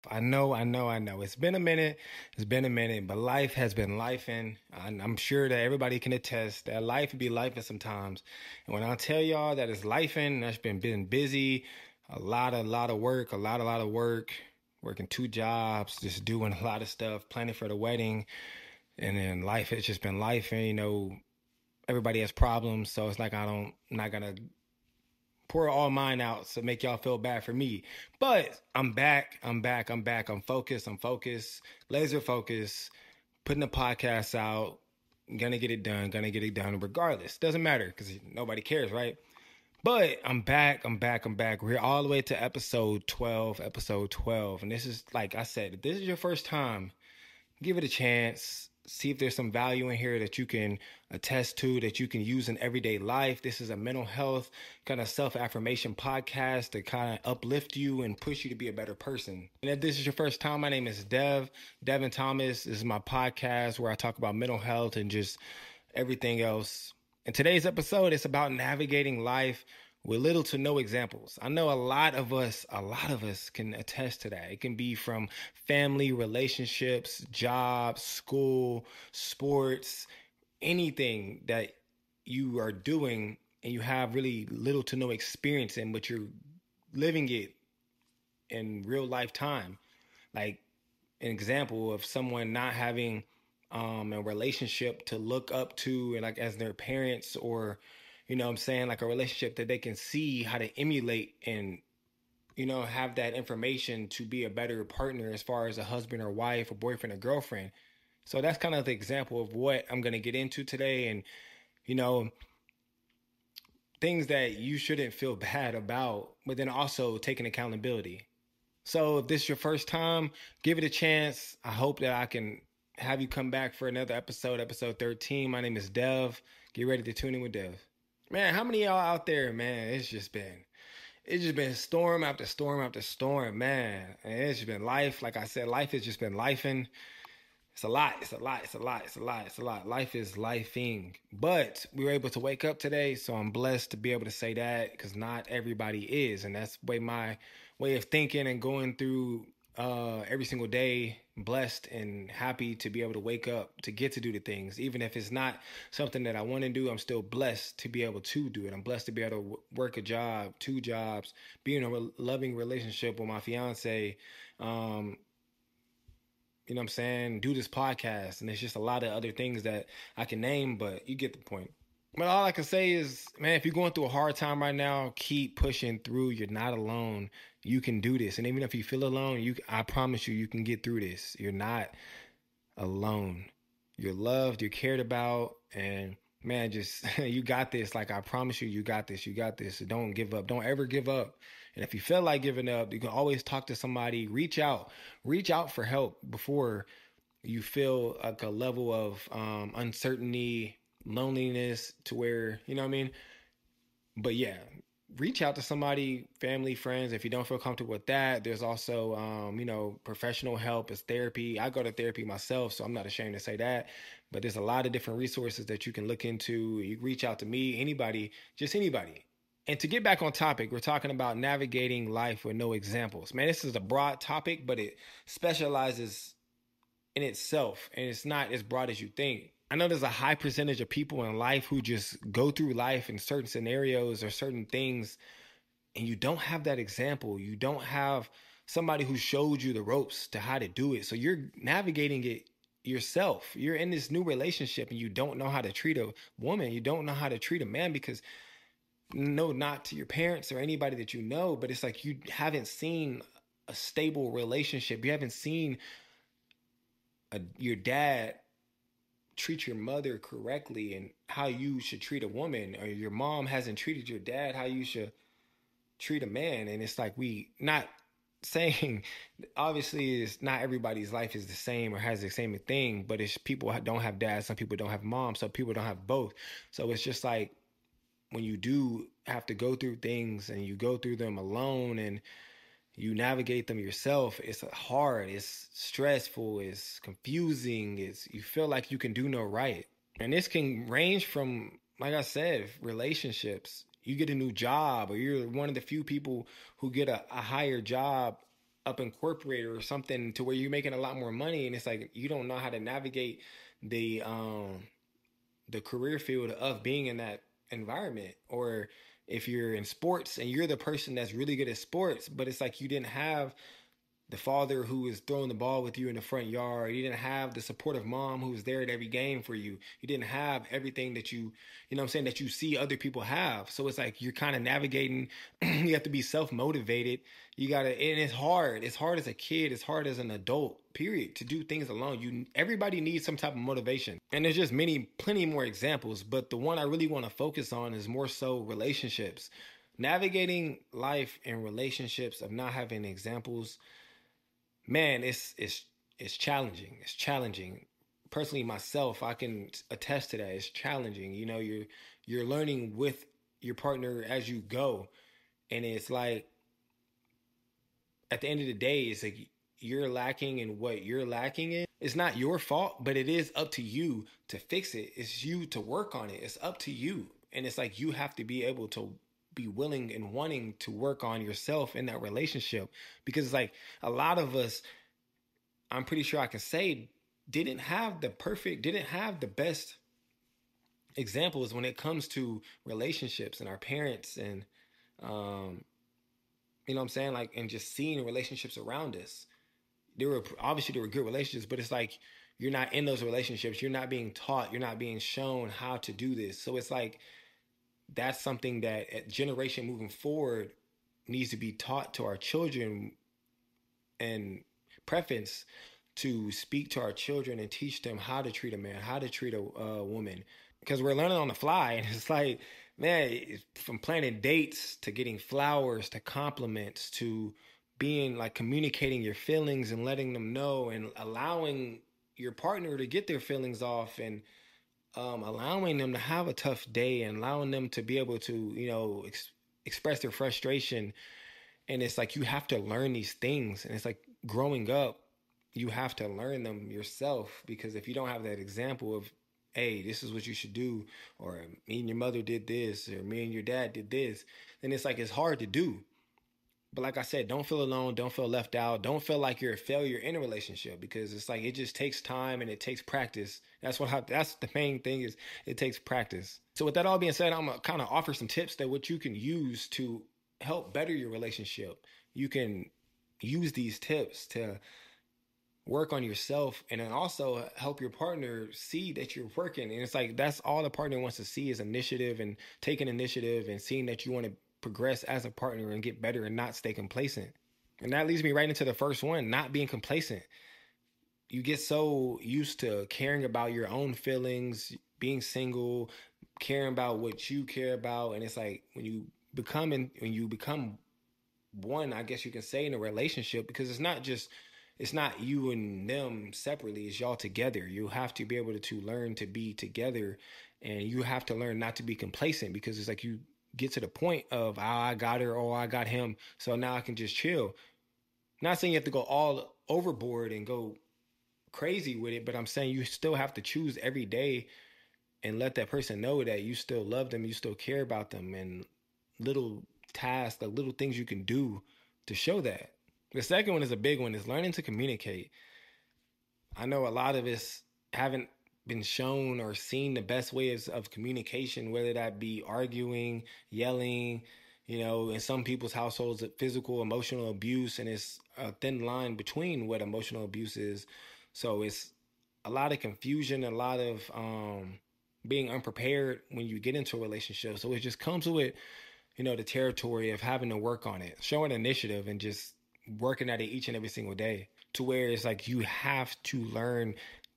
I know. It's been a minute. It's been a minute, but life has been lifing. I'm sure that everybody can attest that life be lifing sometimes. And when I tell y'all that it's lifing, that's been busy, a lot of work, a lot of work, working two jobs, just doing a lot of stuff, planning for the wedding, and then life has just been lifing. Everybody has problems, so it's like I'm not gonna pour all mine out to make y'all feel bad for me. But I'm back. I'm focused. Laser focused, putting the podcast out. Gonna get it done regardless. Doesn't matter because nobody cares, right? But I'm back. We're all the way to episode 12. And this is, like I said, if this is your first time, give it a chance. See if there's some value in here that you can attest to, that you can use in everyday life. This is a mental health kind of self-affirmation podcast to kind of uplift you and push you to be a better person. And if this is your first time, my name is Devin Thomas. This is my podcast where I talk about mental health and just everything else. In today's episode, it's about navigating life with little to no examples. I know a lot of us can attest to that. It can be from family, relationships, jobs, school, sports, anything that you are doing and you have really little to no experience in, but you're living it in real life time. Like an example of someone not having a relationship to look up to and like as their parents, or what I'm saying, like a relationship that they can see how to emulate and have that information to be a better partner as far as a husband or wife or boyfriend or girlfriend. So that's kind of the example of what I'm going to get into today. And you know things that you shouldn't feel bad about, but then also taking accountability. So if this is your first time, give it a chance. I hope that I can have you come back for another episode 13. My name is Dev. Get ready to tune in with Dev. Man, how many of y'all out there, man? It's just been storm after storm after storm, man. And it's just been life. Like I said, life has just been lifing. It's a lot. Life is lifing. But we were able to wake up today, so I'm blessed to be able to say that because not everybody is. And that's my way of thinking and going through every single day. Blessed and happy to be able to wake up, to get to do the things. Even if it's not something that I want to do, I'm still blessed to be able to do it. I'm blessed to be able to work a job, two jobs, be in a loving relationship with my fiance. You know what I'm saying? Do this podcast. And there's just a lot of other things that I can name, but you get the point. But all I can say is, man, if you're going through a hard time right now, keep pushing through. You're not alone. You can do this. And even if you feel alone, I promise you can get through this. You're not alone. You're loved, you're cared about, and man, just you got this. Like I promise you got this. You got this. So don't give up. Don't ever give up. And if you feel like giving up, you can always talk to somebody. Reach out for help before you feel like a level of uncertainty, loneliness, to where you know what I mean. But yeah, reach out to somebody, family, friends. If you don't feel comfortable with that, there's also professional help as therapy. I go to therapy myself, so I'm not ashamed to say that. But there's a lot of different resources that you can look into. You reach out to me, anybody, just anybody. And to get back on topic, we're talking about navigating life with no examples. Man, this is a broad topic, but it specializes in itself, and it's not as broad as you think. I know there's a high percentage of people in life who just go through life in certain scenarios or certain things, and you don't have that example. You don't have somebody who showed you the ropes to how to do it. So you're navigating it yourself. You're in this new relationship and you don't know how to treat a woman. You don't know how to treat a man because, no, not to your parents or anybody that you know, but it's like you haven't seen a stable relationship. You haven't seen your dad treat your mother correctly and how you should treat a woman, or your mom hasn't treated your dad how you should treat a man. And it's like, we not saying, obviously it's not everybody's life is the same or has the same thing, but it's people don't have dads, some people don't have moms, some people don't have both. So it's just like when you do have to go through things and you go through them alone and you navigate them yourself, it's hard, it's stressful, it's confusing, you feel like you can do no right. And this can range from, like I said, relationships. You get a new job, or you're one of the few people who get a higher job up in corporate or something to where you're making a lot more money, and it's like you don't know how to navigate the career field of being in that environment. Or if you're in sports and you're the person that's really good at sports, but it's like you didn't have the father who was throwing the ball with you in the front yard. You didn't have the supportive mom who was there at every game for you. You didn't have everything that you know what I'm saying, that you see other people have. So it's like you're kind of navigating. You have to be self-motivated. You got to, and it's hard. It's hard as a kid. It's hard as an adult, period, to do things alone. Everybody needs some type of motivation. And there's just plenty more examples. But the one I really want to focus on is more so relationships. Navigating life and relationships of not having examples, man, it's challenging. It's challenging. Personally, myself, I can attest to that. It's challenging. You know, you're learning with your partner as you go, and it's like at the end of the day, it's like you're lacking in what you're lacking in. It's not your fault, but it is up to you to fix it. It's you to work on it. It's up to you, and it's like you have to be able to be willing and wanting to work on yourself in that relationship, because it's like a lot of us, I'm pretty sure I can say, didn't have the best examples when it comes to relationships, and our parents, and you know what I'm saying, like, and just seeing relationships around us. There were good relationships, but it's like you're not in those relationships. You're not being taught, you're not being shown how to do this. So it's like that's something that a generation moving forward needs to be taught to our children, and preference to speak to our children and teach them how to treat a man, how to treat a woman, because we're learning on the fly. And it's like, man, from planning dates to getting flowers to compliments to being like communicating your feelings and letting them know, and allowing your partner to get their feelings off, and allowing them to have a tough day, and allowing them to be able to, you know, express their frustration. And it's like you have to learn these things, and it's like growing up, you have to learn them yourself, because if you don't have that example of, hey, this is what you should do, or me and your mother did this, or me and your dad did this, then it's like it's hard to do. But like I said, don't feel alone, don't feel left out, don't feel like you're a failure in a relationship, because it's like it just takes time and it takes practice. That's the main thing, is it takes practice. So with that all being said, I'm gonna kind of offer some tips that what you can use to help better your relationship. You can use these tips to work on yourself, and then also help your partner see that you're working. And it's like that's all the partner wants to see, is initiative, and taking initiative, and seeing that you want to progress as a partner and get better and not stay complacent. And that leads me right into the first one, not being complacent. You get so used to caring about your own feelings, being single, caring about what you care about. And it's like when you become one, I guess you can say, in a relationship, because it's not you and them separately, it's y'all together. You have to be able to learn to be together, and you have to learn not to be complacent, because it's like you get to the point of, oh, I got her, or I got him, so now I can just chill. Not saying you have to go all overboard and go crazy with it, but I'm saying you still have to choose every day and let that person know that you still love them, you still care about them, and little tasks, the little things you can do to show that. The second one is a big one, is learning to communicate. I know a lot of us haven't been shown or seen the best ways of communication, whether that be arguing, yelling, you know, in some people's households, physical, emotional abuse, and it's a thin line between what emotional abuse is. So it's a lot of confusion, a lot of being unprepared when you get into a relationship. So it just comes with, you know, the territory of having to work on it, showing initiative, and just working at it each and every single day, to where it's like you have to learn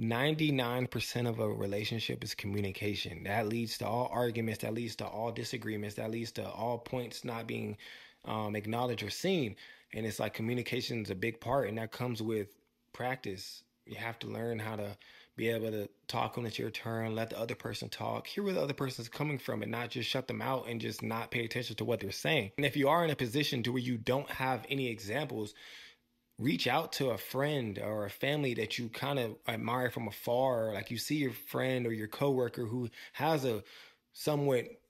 99% of a relationship is communication. That leads to all arguments, that leads to all disagreements, that leads to all points not being acknowledged or seen. And it's like communication is a big part, and that comes with practice. You have to learn how to be able to talk when it's your turn, let the other person talk, hear where the other person's coming from, and not just shut them out and just not pay attention to what they're saying. And if you are in a position to where you don't have any examples, reach out to a friend or a family that you kind of admire from afar. Like you see your friend or your coworker who has a somewhat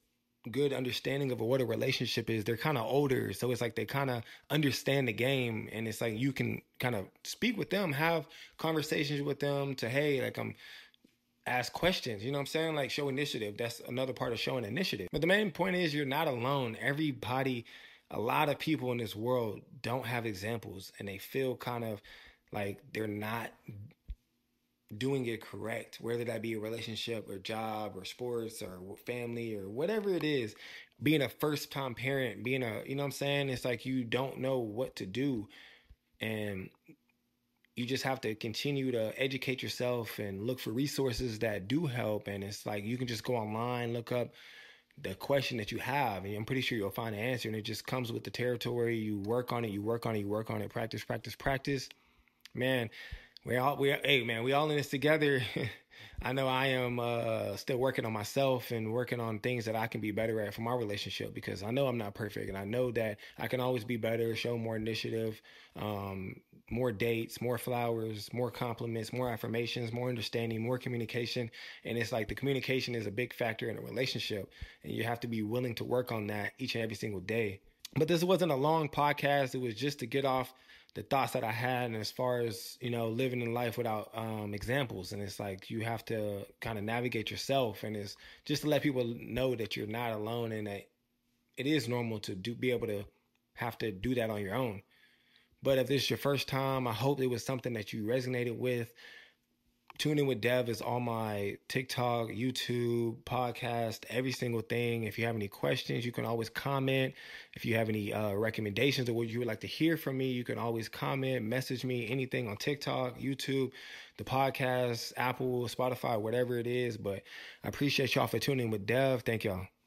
good understanding of what a relationship is. They're kind of older, so it's like they kind of understand the game, and it's like you can kind of speak with them, have conversations with them to, hey, like, ask questions, you know what I'm saying? Like, show initiative. That's another part of showing initiative. But the main point is you're not alone. Everybody, a lot of people in this world don't have examples, and they feel kind of like they're not doing it correct, whether that be a relationship or job or sports or family or whatever it is. Being a first time parent, being a, you know what I'm saying? It's like you don't know what to do. And you just have to continue to educate yourself and look for resources that do help. And it's like you can just go online, look up the question that you have, and I'm pretty sure you'll find an answer. And it just comes with the territory. You work on it, you work on it, you work on it, practice, practice, practice. Man, we all in this together. I know I am still working on myself and working on things that I can be better at for my relationship, because I know I'm not perfect, and I know that I can always be better, show more initiative, more dates, more flowers, more compliments, more affirmations, more understanding, more communication. And it's like the communication is a big factor in a relationship, and you have to be willing to work on that each and every single day. But this wasn't a long podcast. It was just to get off the thoughts that I had, and as far as, you know, living in life without examples. And it's like you have to kind of navigate yourself, and it's just to let people know that you're not alone, and that it is normal to be able to have to do that on your own. But if this is your first time, I hope it was something that you resonated with. Tune In with Dev is on my TikTok, YouTube, podcast, every single thing. If you have any questions, you can always comment. If you have any recommendations or what you would like to hear from me, you can always comment, message me, anything on TikTok, YouTube, the podcast, Apple, Spotify, whatever it is. But I appreciate y'all for tuning in with Dev. Thank y'all.